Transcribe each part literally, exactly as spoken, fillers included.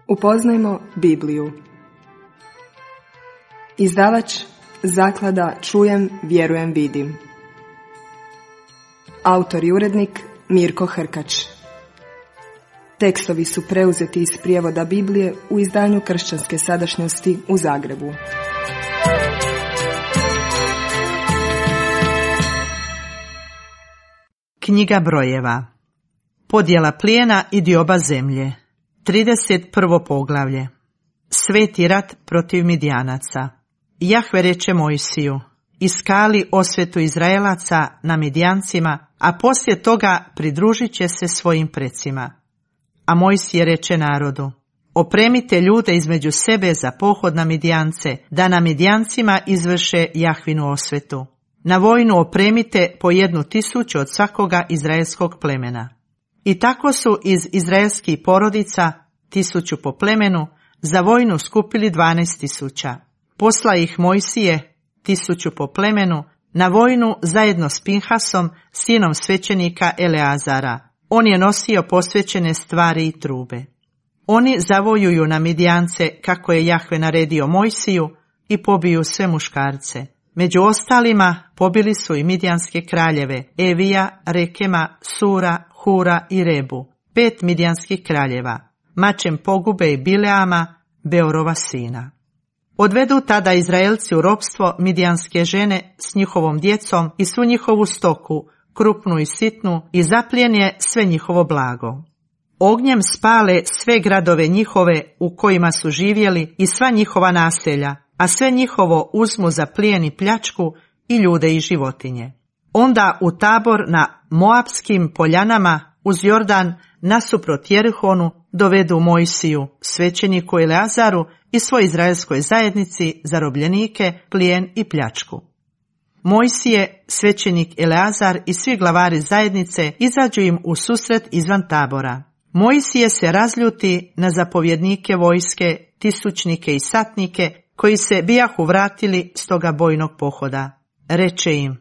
Upoznajmo Bibliju. Izdavač Zaklada Čujem, vjerujem, vidim. Autor i urednik Mirko Hrkač. Tekstovi su preuzeti iz prijevoda Biblije u izdanju Kršćanske sadašnjosti u Zagrebu. Knjiga brojeva. Podjela plijena i dioba zemlje. trideset prvo poglavlje. Sveti rat protiv Midijanaca. Jahve reče Mojsiju: iskali osvetu Izraelaca na Midijancima, a poslije toga pridružit će se svojim precima. A Mojsije reče narodu: opremite ljude između sebe za pohod na Midijance, da na Midijancima izvrše Jahvinu osvetu. Na vojnu opremite po jednu tisuću od svakoga izraelskog plemena. I tako su iz izraelskih porodica, tisuću po plemenu, za vojnu skupili dvanaest tisuća. Posla ih Mojsije, tisuću po plemenu, na vojnu zajedno s Pinhasom, sinom svećenika Eleazara. On je nosio posvećene stvari i trube. Oni zavojuju na Midijance kako je Jahve naredio Mojsiju i pobiju sve muškarce. Među ostalima pobili su i midijanske kraljeve, Evija, Rekema, Sura, Hura i Rebu, pet midijanskih kraljeva, mačem pogube i Bileama, Beorova sina. Odvedu tada Izraelci u ropstvo midijanske žene s njihovom djecom i svu njihovu stoku, krupnu i sitnu, i zapljenje sve njihovo blago. Ognjem spale sve gradove njihove u kojima su živjeli i sva njihova naselja, a sve njihovo uzmu za plijen i pljačku i ljude i životinje. Onda u Tabor na Moapskim poljanama uz Jordan nasuprot Jerihonu dovedu Mojsiju, svećeniku Eleazaru i svoj izraelskoj zajednici zarobljenike, plijen i pljačku. Mojsije, svećenik Eleazar i svi glavari zajednice izađu im u susret izvan Tabora. Mojsije se razljuti na zapovjednike vojske, tisućnike i satnike koji se bijahu vratili s toga bojnog pohoda. Reče im: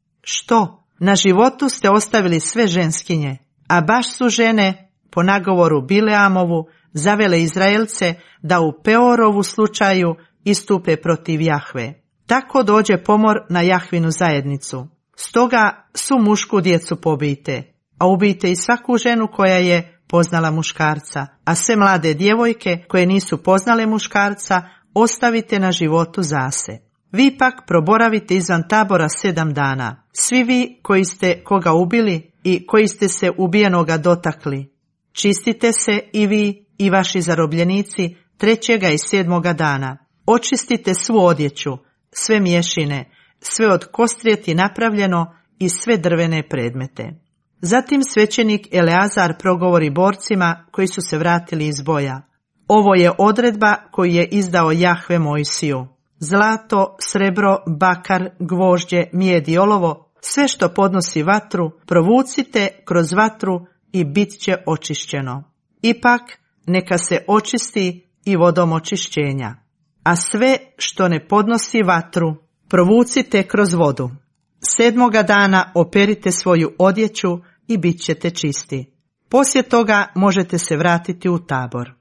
što, na životu ste ostavili sve ženskinje, a baš su žene, po nagovoru Bileamovu, zavele Izraelce da u Peorovu slučaju istupe protiv Jahve. Tako dođe pomor na Jahvinu zajednicu. Stoga su mušku djecu pobijte, a ubijte i svaku ženu koja je poznala muškarca, a sve mlade djevojke koje nisu poznale muškarca ostavite na životu zase. Vi pak proboravite izvan Tabora sedam dana, svi vi koji ste koga ubili i koji ste se ubijenoga dotakli. Čistite se i vi i vaši zarobljenici trećega i sedmoga dana. Očistite svu odjeću, sve mješine, sve od kostrijeti napravljeno i sve drvene predmete. Zatim svećenik Eleazar progovori borcima koji su se vratili iz boja: ovo je odredba koju je izdao Jahve Mojsiju. Zlato, srebro, bakar, gvožđe, mijed i olovo, sve što podnosi vatru, provucite kroz vatru i bit će očišćeno. Ipak neka se očisti i vodom očišćenja. A sve što ne podnosi vatru, provucite kroz vodu. Sedmoga dana operite svoju odjeću i bit ćete čisti. Poslije toga možete se vratiti u Tabor.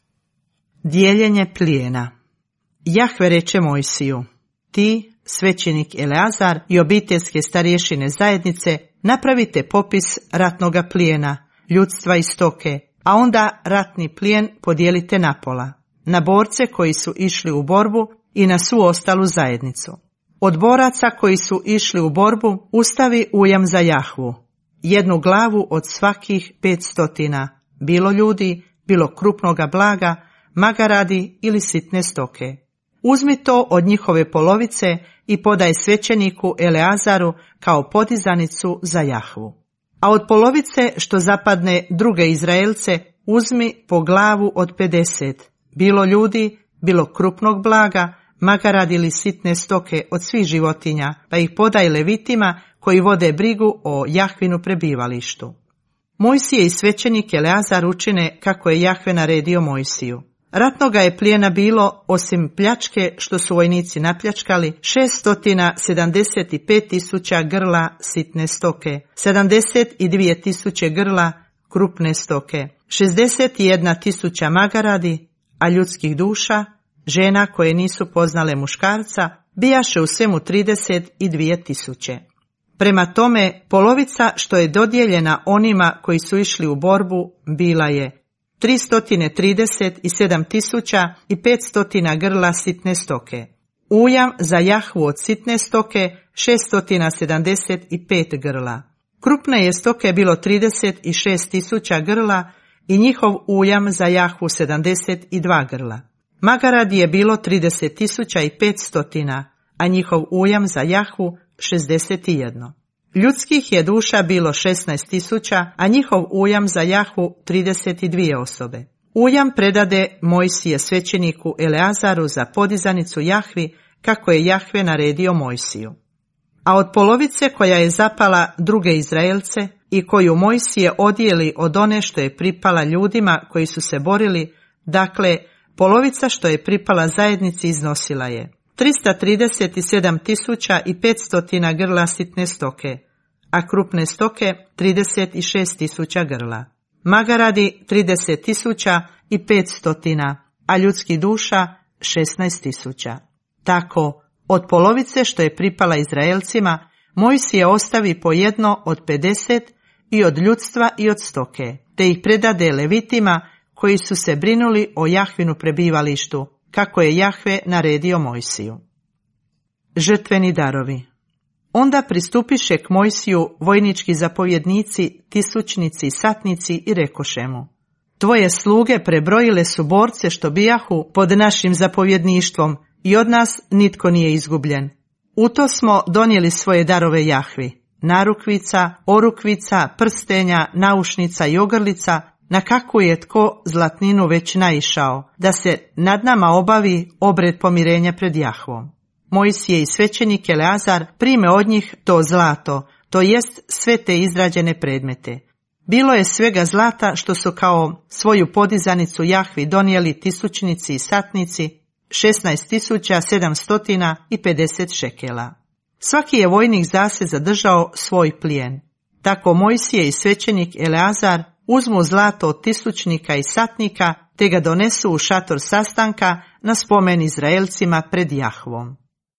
Dijeljenje plijena. Jahve reče Mojsiju: ti, svećenik Eleazar i obiteljske starješine zajednice, napravite popis ratnoga plijena, ljudstva i stoke, a onda ratni plijen podijelite na pola, na borce koji su išli u borbu i na svu ostalu zajednicu. Od boraca koji su išli u borbu ustavi ujam za Jahvu, jednu glavu od svakih petstotina, bilo ljudi, bilo krupnoga blaga, magaradi ili sitne stoke. Uzmi to od njihove polovice i podaj svećeniku Eleazaru kao podizanicu za Jahvu. A od polovice što zapadne druge Izraelce uzmi po glavu od pedeset, bilo ljudi, bilo krupnog blaga, magarad ili sitne stoke od svih životinja, pa ih podaj levitima koji vode brigu o Jahvinu prebivalištu. Mojsije i svećenik Eleazar učine kako je Jahve naredio Mojsiju. Ratnoga je plijena bilo, osim pljačke što su vojnici napljačkali, šeststo sedamdeset pet tisuća grla sitne stoke, sedamdeset dvije tisuće grla krupne stoke, šezdeset jedna tisuća magaradi, a ljudskih duša, žena koje nisu poznale muškarca, bijaše u svemu trideset i dvije tisuće. Prema tome, polovica što je dodijeljena onima koji su išli u borbu bila je tristo trideset sedam tisuća i petsto grla sitne stoke. Ujam za Jahvu od sitne stoke šesto sedamdeset pet grla. Krupne je stoke bilo trideset šest tisuća grla i njihov ujam za Jahvu sedamdeset dva grla. Magaradi je bilo trideset tisuća i petsto, a njihov ujam za Jahvu šezdeset jedan. Ljudskih je duša bilo šesnaest tisuća, a njihov ujam za Jahvu trideset dvije osobe. Ujam predade Mojsije svećeniku Eleazaru za podizanicu Jahvi, kako je Jahve naredio Mojsiju. A od polovice koja je zapala druge Izraelce i koju Mojsije odijeli od one što je pripala ljudima koji su se borili, dakle, polovica što je pripala zajednici iznosila je tristo trideset sedam tisuća i petsto grla sitne stoke, a krupne stoke trideset šest tisuća grla. Magaradi trideset tisuća i petsto, a ljudski duša šesnaest tisuća. Tako, od polovice što je pripala Izraelcima, Mojsije ostavi po jedno od pedeset i od ljudstva i od stoke, te ih predade Levitima koji su se brinuli o Jahvinu prebivalištu, kako je Jahve naredio Mojsiju. Žrtveni darovi. Onda pristupiše k Mojsiju vojnički zapovjednici, tisućnici i satnici i rekoše mu: Tvoje sluge prebrojile su borce što bijahu pod našim zapovjedništvom i od nas nitko nije izgubljen. U to smo donijeli svoje darove Jahvi, narukvica, orukvica, prstenja, naušnica i ogrlica, na kakvu je tko zlatninu već naišao, da se nad nama obavi obred pomirenja pred Jahvom. Mojsije i svećenik Eleazar prime od njih to zlato, to jest sve te izrađene predmete. Bilo je svega zlata što su kao svoju podizanicu Jahvi donijeli tisućnici i satnici, šesnaest tisuća sedamsto pedeset šekela. Svaki je vojnik zase zadržao svoj plijen. Tako Mojsije i svećenik Eleazar uzmu zlato od tisućnika i satnika, te ga donesu u šator sastanka na spomen Izraelcima pred Jahvom.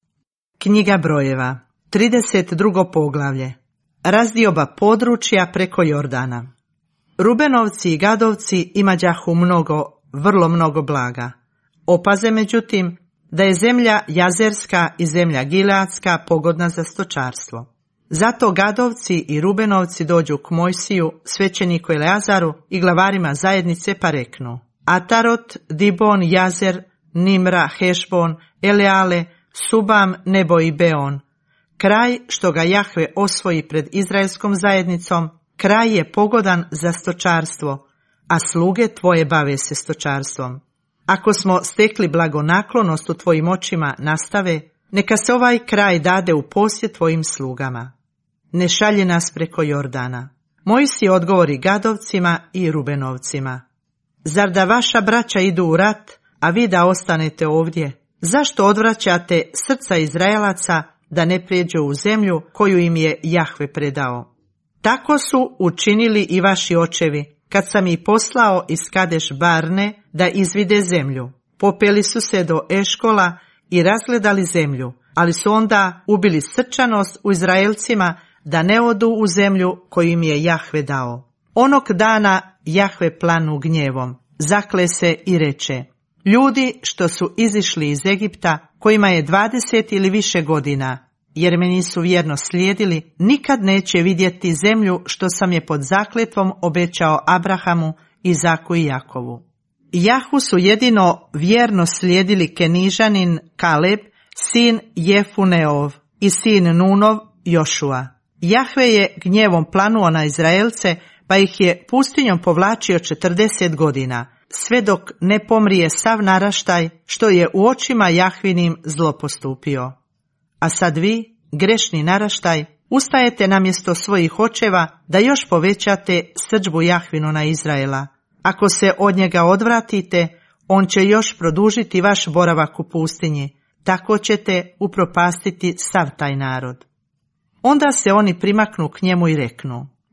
Knjiga brojeva, trideset drugo poglavlje. Razdioba područja preko Jordana. Rubenovci i Gadovci imađahu mnogo, vrlo mnogo blaga. Opaze međutim da je zemlja Jazerska i zemlja Gileadska pogodna za stočarstvo. Zato Gadovci i Rubenovci dođu k Mojsiju, svećeniku Eleazaru i glavarima zajednice pa reknu: Atarot, Dibon, Jazer, Nimra, Hešbon, Eleale, Subam, Nebo i Beon. Kraj što ga Jahve osvoji pred izraelskom zajednicom, kraj je pogodan za stočarstvo, a sluge tvoje bave se stočarstvom. Ako smo stekli blagonaklonost u tvojim očima, nastave, neka se ovaj kraj dade u posjed tvojim slugama. Ne šalje nas preko Jordana. Mojsije odgovori Gadovcima i Rubenovcima: Zar da vaša braća idu u rat, a vi da ostanete ovdje? Zašto odvraćate srca Izraelaca da ne prijeđu u zemlju koju im je Jahve predao? Tako su učinili i vaši očevi, kad sam ih poslao iz Kadeš Barne da izvide zemlju. Popeli su se do Eškola i razgledali zemlju, ali su onda ubili srčanost u Izraelcima da ne odu u zemlju koju im je Jahve dao. Onog dana Jahve planu gnjevom, zakle se i reče: Ljudi što su izišli iz Egipta, kojima je dvadeset ili više godina, jer me nisu vjerno slijedili, nikad neće vidjeti zemlju što sam je pod zakletvom obećao Abrahamu, Izaku i Jakovu. Jahvu su jedino vjerno slijedili Kenižanin Kaleb, sin Jefuneov, i sin Nunov Jošua. Jahve je gnjevom planuo na Izraelce, pa ih je pustinjom povlačio četrdeset godina, sve dok ne pomrije sav naraštaj što je u očima Jahvinim zlo postupio. A sad vi, grešni naraštaj, ustajete namjesto svojih očeva da još povećate srdžbu Jahvinu na Izraela. Ako se od njega odvratite, on će još produžiti vaš boravak u pustinji, tako ćete upropastiti sav taj narod. Onda se oni primaknu k njemu i reknu: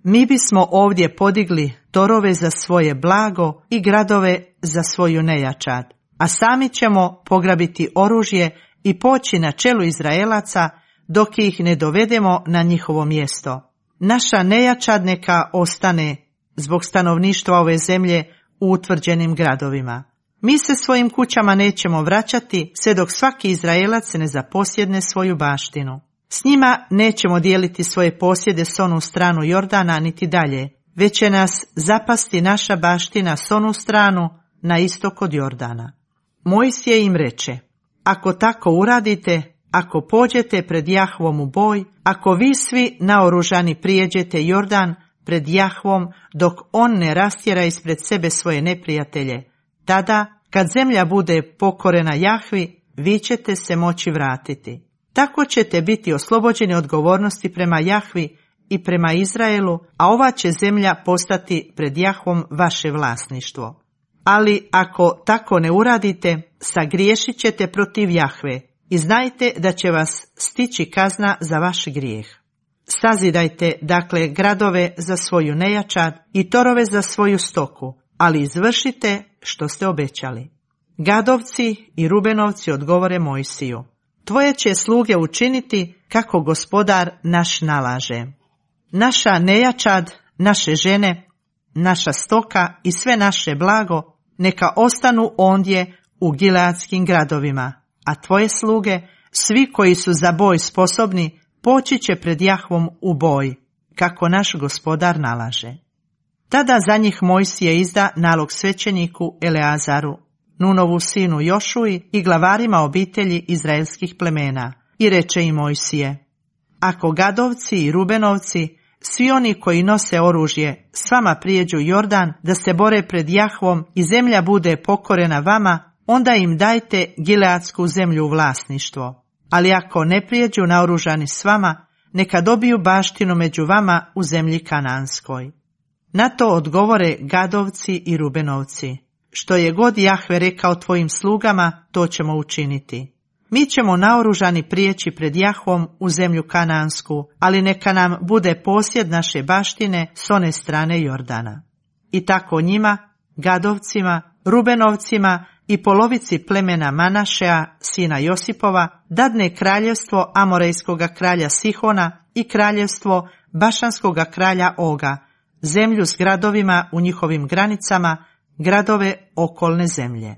mi bismo ovdje podigli torove za svoje blago i gradove za svoju nejačad, a sami ćemo pograbiti oružje i poći na čelu Izraelaca dok ih ne dovedemo na njihovo mjesto. Naša nejačad neka ostane zbog stanovništva ove zemlje u utvrđenim gradovima. Mi se svojim kućama nećemo vraćati sve dok svaki Izraelac ne zaposjedne svoju baštinu. S njima nećemo dijeliti svoje posjede s onu stranu Jordana niti dalje, već će nas zapasti naša baština s onu stranu na istok od Jordana. Mojsije im reče: ako tako uradite, ako pođete pred Jahvom u boj, ako vi svi naoružani prijeđete Jordan pred Jahvom dok on ne rastjera ispred sebe svoje neprijatelje, tada, kad zemlja bude pokorena Jahvi, vi ćete se moći vratiti. Tako ćete biti oslobođeni odgovornosti prema Jahvi i prema Izraelu, a ova će zemlja postati pred Jahvom vaše vlasništvo. Ali ako tako ne uradite, sagriješit ćete protiv Jahve i znajte da će vas stići kazna za vaš grijeh. Sazidajte dakle gradove za svoju nejačad i torove za svoju stoku, ali izvršite što ste obećali. Gadovci i Rubenovci odgovore Mojsiju: tvoje će sluge učiniti kako Gospodar naš nalaže. Naša nejačad, naše žene, naša stoka i sve naše blago neka ostanu ondje u gileadskim gradovima, a tvoje sluge, svi koji su za boj sposobni, poći će pred Jahvom u boj, kako naš Gospodar nalaže. Tada za njih Mojsije izda nalog svećeniku Eleazaru, Nunovu sinu Jošuji i glavarima obitelji izraelskih plemena, i reče im Mojsije: ako Gadovci i Rubenovci, svi oni koji nose oružje, s vama prijeđu Jordan da se bore pred Jahvom i zemlja bude pokorena vama, onda im dajte gileadsku zemlju u vlasništvo. Ali ako ne prijeđu naoružani s vama, neka dobiju baštinu među vama u zemlji Kananskoj. Na to odgovore Gadovci i Rubenovci: što je god Jahve rekao tvojim slugama, to ćemo učiniti. Mi ćemo naoružani prijeći pred Jahvom u zemlju Kanansku, ali neka nam bude posjed naše baštine s one strane Jordana. I tako njima, Gadovcima, Rubenovcima i polovici plemena Manašea, sina Josipova, dadne kraljevstvo Amorejskoga kralja Sihona i kraljevstvo Bašanskoga kralja Oga, zemlju s gradovima u njihovim granicama, gradove okolne zemlje.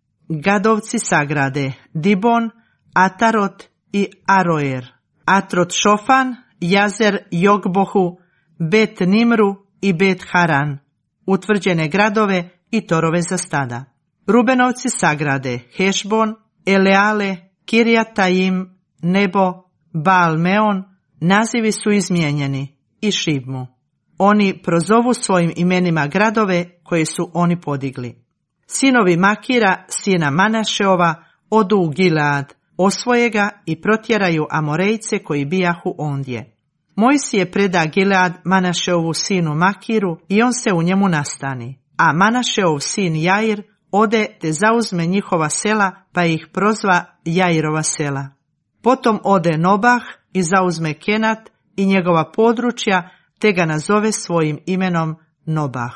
Gadovci sagrade Dibon, Atarot i Aroer, Atrot Šofan, Jazer Jogbohu, Bet Nimru i Bet Haran, utvrđene gradove i torove za stada. Rubenovci sagrade Hešbon, Eleale, Kirjataim, Nebo, Baal Meon, nazivi su izmijenjeni, i Šibmu. Oni prozovu svojim imenima gradove koje su oni podigli. Sinovi Makira, sina Manašeova, odu u Gilead, osvoje ga i protjeraju Amorejce koji bijahu ondje. Mojsije preda Gilead Manašeovu sinu Makiru i on se u njemu nastani, a Manašeov sin Jair ode te zauzme njihova sela pa ih prozva Jairova sela. Potom ode Nobah i zauzme Kenat i njegova područja te ga nazove svojim imenom Nobah.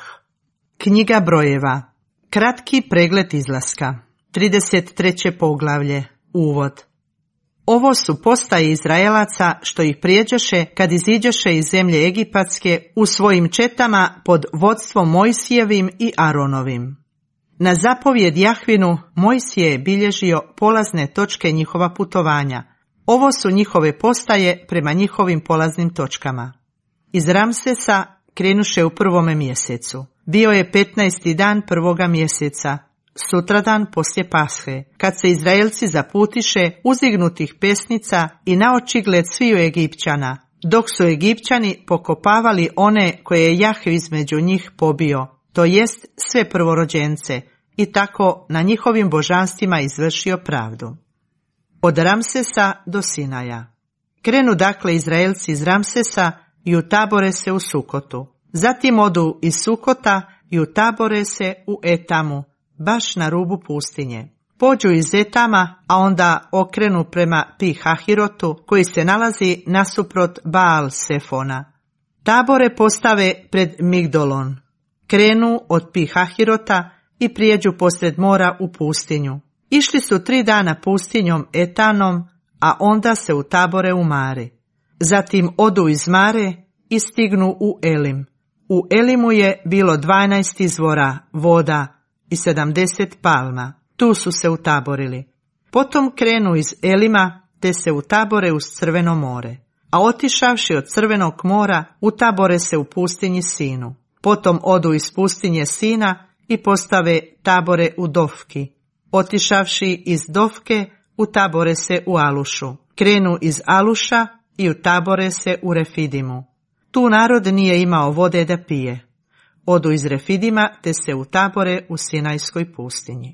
Knjiga brojeva. Kratki pregled izlaska. trideset treće poglavlje. Uvod. Ovo su postaje Izraelaca što ih prijeđoše kad iziđoše iz zemlje Egipatske u svojim četama pod vodstvom Mojsijevim i Aronovim. Na zapovjed Jahvinu Mojsije je bilježio polazne točke njihova putovanja. Ovo su njihove postaje prema njihovim polaznim točkama. Iz Ramsesa krenuše u prvome mjesecu. Bio je petnaesti dan prvoga mjeseca, sutradan poslije Pashe, kad se Izraelci zaputiše uzignutih pesnica i na očigled sviju Egipćana, dok su Egipćani pokopavali one koje je Jahve između njih pobio, to jest sve prvorođence, i tako na njihovim božanstvima izvršio pravdu. Od Ramsesa do Sinaja. Krenu dakle Izraelci iz Ramsesa i utabore se u Sukotu. Zatim odu iz Sukota i utabore se u Etamu, baš na rubu pustinje. Pođu iz Etama, a onda okrenu prema Pi Hahirotu, koji se nalazi nasuprot Baal Sefona. Tabore postave pred Migdolon. Krenu od Pihahirota i prijeđu posred mora u pustinju. Išli su tri dana pustinjom Etanom, a onda se utabore u Mari. Zatim odu iz Mare i stignu u Elim. U Elimu je bilo dvanaest izvora voda i sedamdeset palma. Tu su se utaborili. Potom krenu iz Elima te se utabore uz Crveno more. A otišavši od Crvenog mora, utabore se u pustinji Sinu. Potom odu iz pustinje Sina i postave tabore u Dofki. Otišavši iz Dofke, utabore se u Alušu. Krenu iz Aluša i utabore se u Refidimu. Tu narod nije imao vode da pije. Odu iz Refidima te se utabore u Sinajskoj pustinji.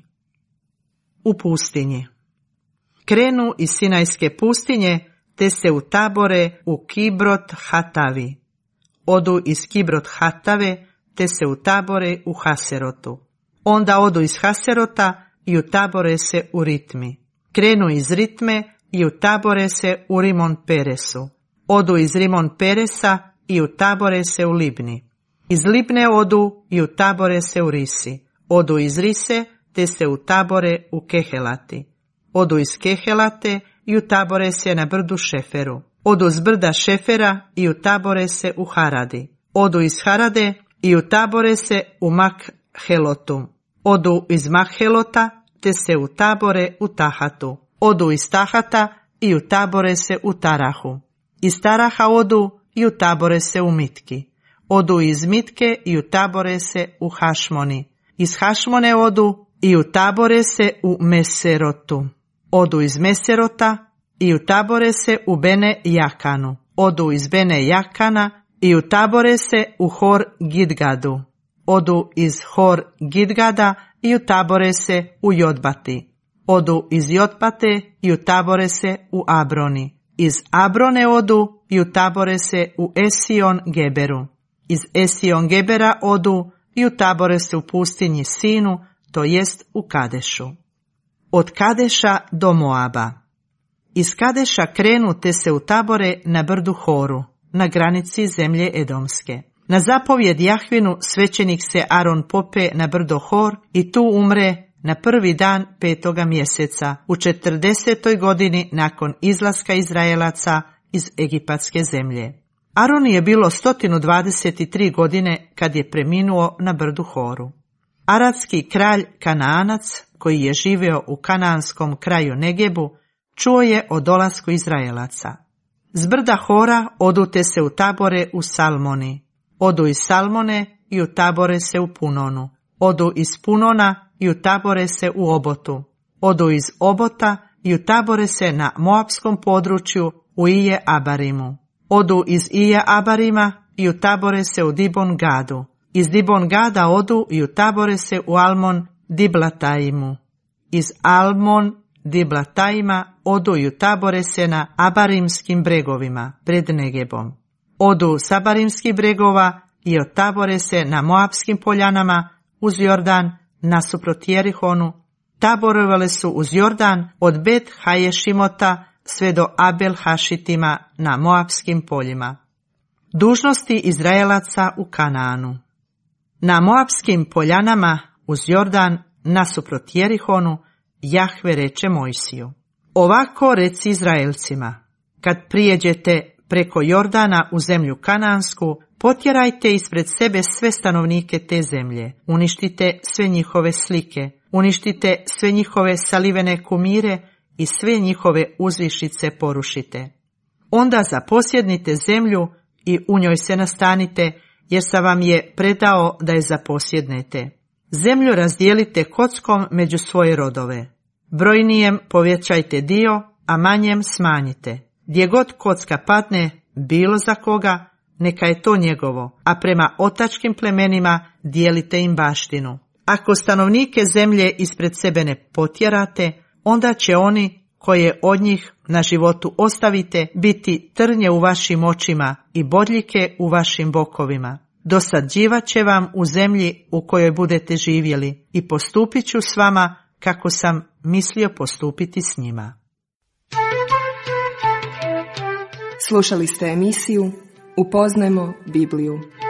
U pustinji. Krenu iz Sinajske pustinje te se utabore u Kibrot Hatavi. Odu iz Kibrot Hatave te se utabore u Haserotu. Onda odu iz Haserota i utabore se u Ritmi. Krenu iz Ritme i utabore se u Rimon Peresu. Odu iz Rimon Peresa i utabore se u Libni. Iz Libne odu i utabore se u Risi. Odu iz Rise te se utabore u Kehelati. Odu iz Kehelate i utabore se na brdu Šeferu. Odu s brda Šefera i utabore se u Haradi. Odu iz Harade i utabore se u Makhelotu. Odu iz Makhelota te se utabore u Tahatu. Odu iz Tahata i utabore se u Tarahu. Iz Taraha odu i utabore se u Mitki. Odu iz Mitke i utabore se u Hašmoni. Iz Hašmone odu i utabore se u Meserotu. Odu iz Meserota i utabore se u Bene Jakanu. Odu iz Bene Jakana i utabore se u Hor Gidgadu. Odu iz Hor Gidgada i utabore se u Jotbati. Odu iz Jotbate i utabore se u Abroni. Iz Abrone odu i utabore se u Esion Geberu. Iz Esion Gebera odu i utabore se u pustinji Sinu, to jest u Kadešu. Od Kadeša do Moaba. Iz Kadeša krenu te se utabore na brdu Horu, na granici zemlje Edomske. Na zapovjed Jahvinu svećenik se Aron pope na brdo Hor i tu umre na prvi dan petoga mjeseca u četrdesetoj godini nakon izlaska Izraelaca iz egipatske zemlje. Aron je bilo sto dvadeset tri godine kad je preminuo na brdu Horu. Aradski kralj Kanaanac, koji je živio u kanaanskom kraju Negebu, čuo je o dolasku Izraelaca. Z brda Hora odu te se utabore u Salmoni. Odu iz Salmone i utabore se u Punonu. Odu iz Punona i utabore se u Obotu. Odu iz Obota i utabore se na Moabskom području u Ije Abarimu. Odu iz Ije Abarima i utabore se u Dibon Gadu. Iz Dibon Gada odu i utabore se u Almon Diblataimu. Iz Almon Diblataima odu i utabore se na Abarimskim bregovima pred Negebom. Odu s Abarimskih bregova i utabore se na Moabskim poljanama uz Jordan nasuprot Jerihonu. Taborovale su uz Jordan od Bet Haješimota sve do Abel Hašitima na Moabskim poljima. Dužnosti Izraelaca u Kanaanu. Na Moabskim poljanama uz Jordan nasuprot Jerihonu Jahve reče Mojsiju: ovako reci Izraelcima, kad prijeđete preko Jordana u zemlju Kanaansku, potjerajte ispred sebe sve stanovnike te zemlje, uništite sve njihove slike, uništite sve njihove salivene kumire i sve njihove uzvišice porušite. Onda zaposjednite zemlju i u njoj se nastanite, jer sam vam je predao da je zaposjednete. Zemlju razdijelite kockom među svoje rodove. Brojnijem povećajte dio, a manjem smanjite. Gdje god kocka padne, bilo za koga, neka je to njegovo, a prema otačkim plemenima dijelite im baštinu. Ako stanovnike zemlje ispred sebe ne potjerate, onda će oni koje od njih na životu ostavite biti trnje u vašim očima i bodljike u vašim bokovima. Dosađivat će vam u zemlji u kojoj budete živjeli i postupit ću s vama kako sam mislio postupiti s njima. Slušali ste emisiju Upoznajmo Bibliju.